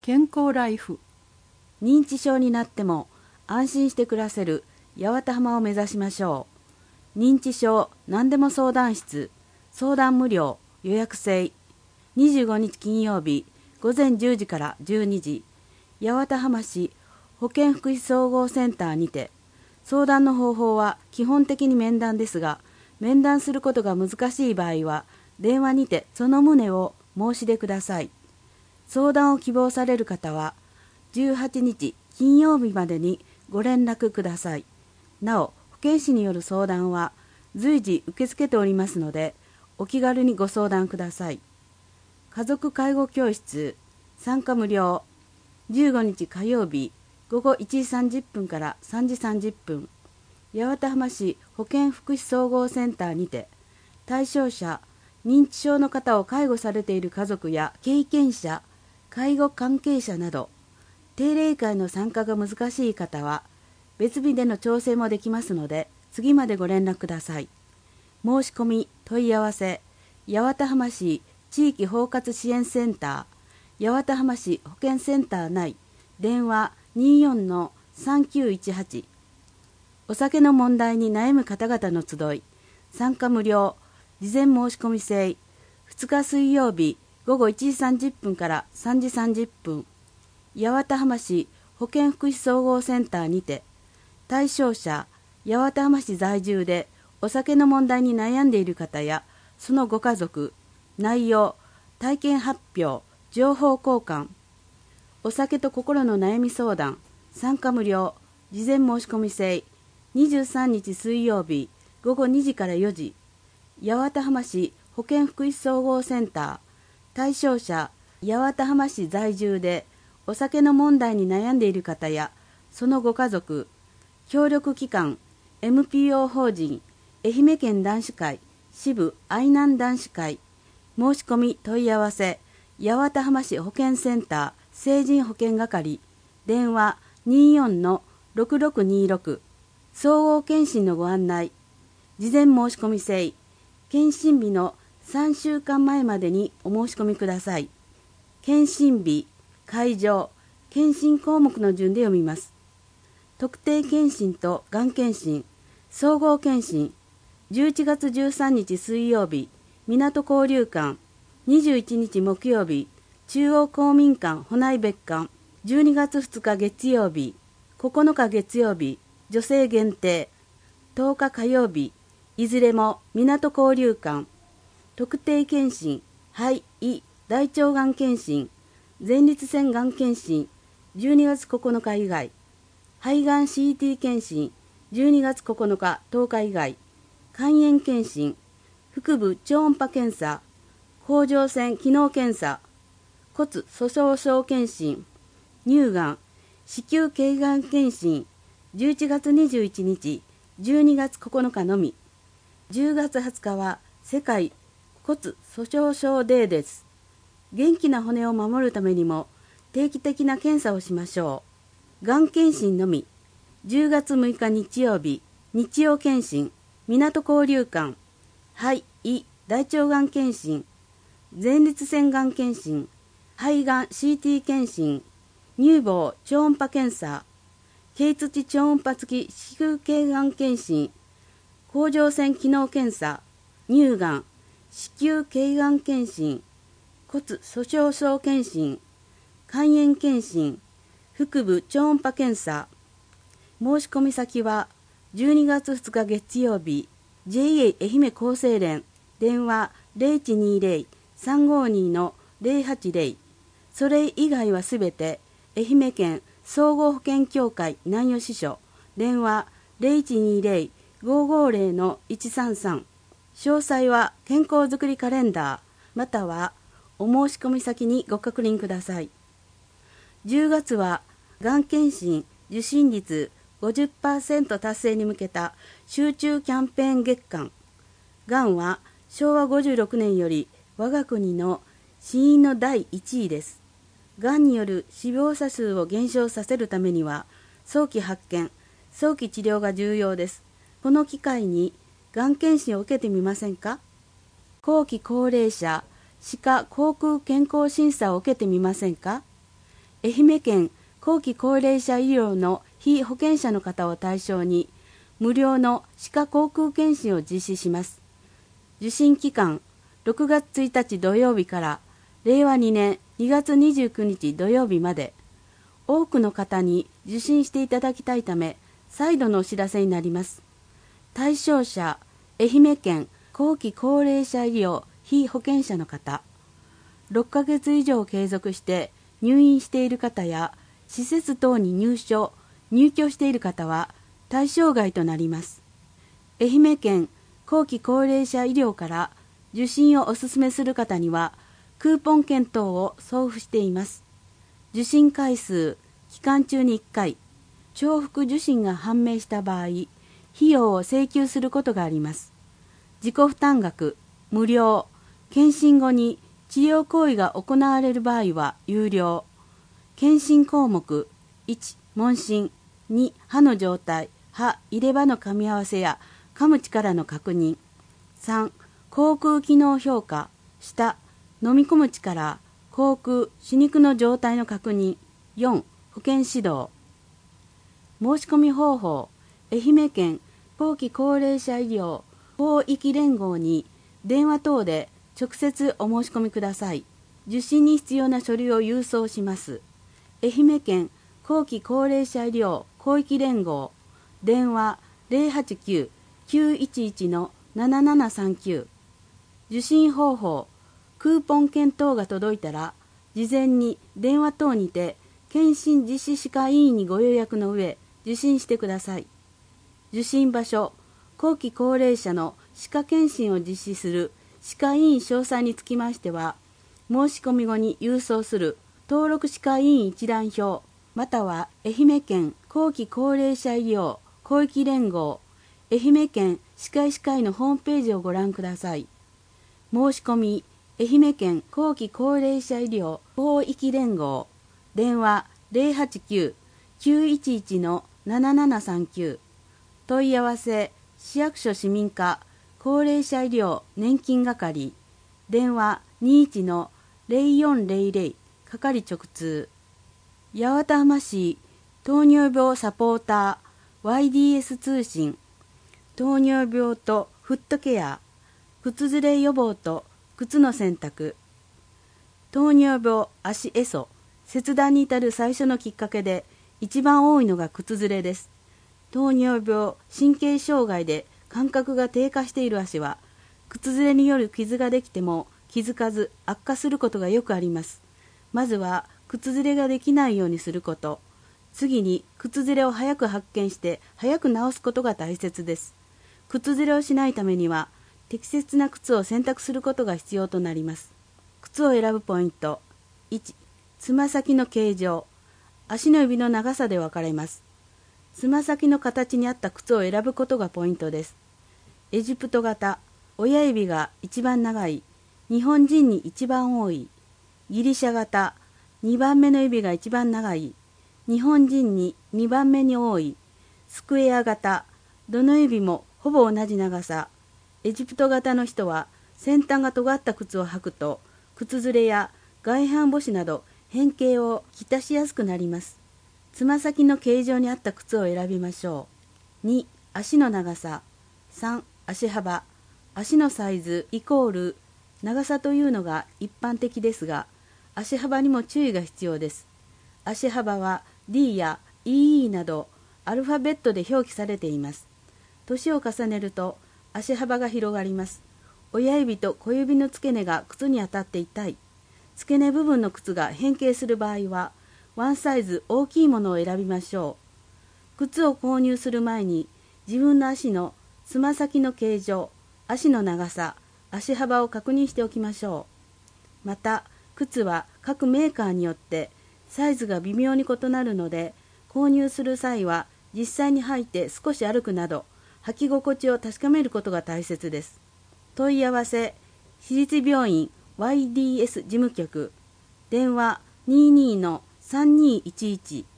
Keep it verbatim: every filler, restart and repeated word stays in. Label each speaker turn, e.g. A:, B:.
A: 健康ライフ。
B: 認知症になっても安心して暮らせる八幡浜を目指しましょう。認知症何でも相談室、相談無料、予約制。にじゅうごにち金曜日ごぜんじゅうじからじゅうにじ、八幡浜市保健福祉総合センターにて。相談の方法は基本的に面談ですが、面談することが難しい場合は電話にてその旨を申し出ください。相談を希望される方はじゅうはちにち金曜日までにご連絡ください。なお、保健師による相談は随時受け付けておりますので、お気軽にご相談ください。家族介護教室、参加無料。じゅうごにち火曜日ごごいちじさんじゅっぷんからさんじさんじゅっぷん、八幡浜市保健福祉総合センターにて。対象者、認知症の方を介護されている家族や経験者、介護関係者など。定例会の参加が難しい方は別日での調整もできますので、次までご連絡ください。申し込み問い合わせ、八幡浜市地域包括支援センター、八幡浜市保健センター内、電話 にじゅうよんのさんきゅういちはち。お酒の問題に悩む方々の集い、参加無料、事前申し込み制。ふつか水曜日ごごいちじさんじゅっぷんからさんじさんじゅっぷん、八幡浜市保健福祉総合センターにて。対象者、八幡浜市在住でお酒の問題に悩んでいる方やそのご家族。内容、体験発表、情報交換。お酒と心の悩み相談、参加無料、事前申し込み制。にじゅうさんにち水曜日ごごにじからよじ、八幡浜市保健福祉総合センター。対象者、八幡浜市在住でお酒の問題に悩んでいる方やそのご家族。協力機関、エムピーオー 法人愛媛県男子会支部愛南男子会。申し込み問い合わせ、八幡浜市保健センター成人保健係、電話 にじゅうよんのろくろくにろく。総合検診のご案内。事前申し込み制。検診日のさんしゅうかんまえまでにお申し込みください。検診日、会場、検診項目の順で読みます。特定検診とがん検診、総合検診。じゅういちがつじゅうさんにち水曜日港交流館。にじゅういちにち木曜日中央公民館保内別館。じゅうにがつふつか月曜日ここのか月曜日女性限定。とおか火曜日いずれも港交流館。特定検診、肺、胃、大腸がん検診、前立腺がん検診じゅうにがつここのか以外。肺がん シーティー 検診じゅうにがつここのかとおか以外。肝炎検診、腹部超音波検査、甲状腺機能検査、骨粗しょう症検診、乳がん、子宮頸がん検診じゅういちがつにじゅういちにちじゅうにがつここのかのみ。じゅうがつはつかは世界骨粗しょう症デーです。元気な骨を守るためにも定期的な検査をしましょう。がん検診のみ。じゅうがつむいか日曜日日曜検診、港交流館。肺、胃、大腸がん検診、前立腺がん検診、肺がん シーティー 検診、乳房超音波検査、経土超音波付き子宮頸がん検診、甲状腺機能検査、乳がん、子宮頸がん検診、骨粗しょう症検診、肝炎検診、腹部超音波検査。申し込み先はじゅうにがつふつか月曜日 ジェイエー 愛媛厚生連、電話 ゼロいちにゼロ さんごに のゼロはちゼロ。それ以外はすべて愛媛県総合保険協会南予支所、電話 ゼロいちにゼロ ごごゼロ のいちさんさん。詳細は健康づくりカレンダーまたはお申し込み先にご確認ください。じゅうがつはがん検診受診率 ごじゅっパーセント 達成に向けた集中キャンペーン月間。がんはしょうわごじゅうろくねんより我が国の死因のだいいちいです。がんによる死亡者数を減少させるためには早期発見、早期治療が重要です。この機会にがん検診を受けてみませんか？後期高齢者歯科口腔健康審査を受けてみませんか？ 愛媛県後期高齢者医療の被保険者の方を対象に無料の歯科口腔検診を実施します。受診期間ろくがつついたち土曜日かられいわにねんにがつにじゅうくにち土曜日まで、多くの方に受診していただきたいため再度のお知らせになります。対象者、愛媛県後期高齢者医療被保険者の方、ろっかげつ以上継続して入院している方や施設等に入所・入居している方は対象外となります。愛媛県後期高齢者医療から受診をお勧めする方にはクーポン券等を送付しています。受診回数、期間中にいっかい、重複受診が判明した場合、費用を請求することがあります。自己負担額、無料、検診後に治療行為が行われる場合は有料。検診項目、いち、問診、に、歯の状態、歯、入れ歯の噛み合わせや噛む力の確認、さん、口腔機能評価、舌、飲み込む力、口腔、歯肉の状態の確認、よん、保健指導。申し込み方法、愛媛県後期高齢者医療広域連合に電話等で直接お申し込みください。受診に必要な書類を郵送します。愛媛県後期高齢者医療広域連合、電話 ゼロはちきゅう きゅういちいち ななななさんきゅう。受診方法、クーポン券等が届いたら、事前に電話等にて検診実施歯科医院にご予約の上、受診してください。受診場所、後期高齢者の歯科検診を実施する歯科医院詳細につきましては、申し込み後に郵送する登録歯科医院一覧表、または愛媛県後期高齢者医療広域連合、愛媛県歯科医師会のホームページをご覧ください。申し込み、愛媛県後期高齢者医療広域連合、電話 ゼロはちきゅう きゅういちいち ななななさんきゅう。問い合わせ、市役所市民課高齢者医療年金係、電話 にいちのゼロよんゼロゼロ 係直通。八幡浜市糖尿病サポーター ワイディーエス 通信、糖尿病とフットケア、靴ずれ予防と靴の選択。糖尿病足エソ、切断に至る最初のきっかけで一番多いのが靴ずれです。糖尿病、神経障害で感覚が低下している足は、靴ずれによる傷ができても気づかず悪化することがよくあります。まずは靴ずれができないようにすること。次に靴ずれを早く発見して早く治すことが大切です。靴ずれをしないためには適切な靴を選択することが必要となります。靴を選ぶポイント。いち、つま先の形状。足の指の長さで分かれます。つま先の形に合った靴を選ぶことがポイントです。エジプト型、親指が一番長い、日本人に一番多い。ギリシャ型、にばんめの指が一番長い、日本人ににばんめに多い。スクエア型、どの指もほぼ同じ長さ。エジプト型の人は先端が尖った靴を履くと靴ずれや外反母趾など変形をきたしやすくなります。つま先の形状に合った靴を選びましょう。に、足の長さ。さん、足幅。足のサイズイコール長さというのが一般的ですが、足幅にも注意が必要です。足幅は ディー や イーイー などアルファベットで表記されています。年を重ねると足幅が広がります。親指と小指の付け根が靴に当たって痛い。付け根部分の靴が変形する場合は、ワンサイズ大きいものを選びましょう。靴を購入する前に、自分の足のつま先の形状、足の長さ、足幅を確認しておきましょう。また、靴は各メーカーによってサイズが微妙に異なるので、購入する際は実際に履いて少し歩くなど、履き心地を確かめることが大切です。問い合わせ、私立病院 ワイディーエス 事務局、電話 にじゅうにのさんにいちいち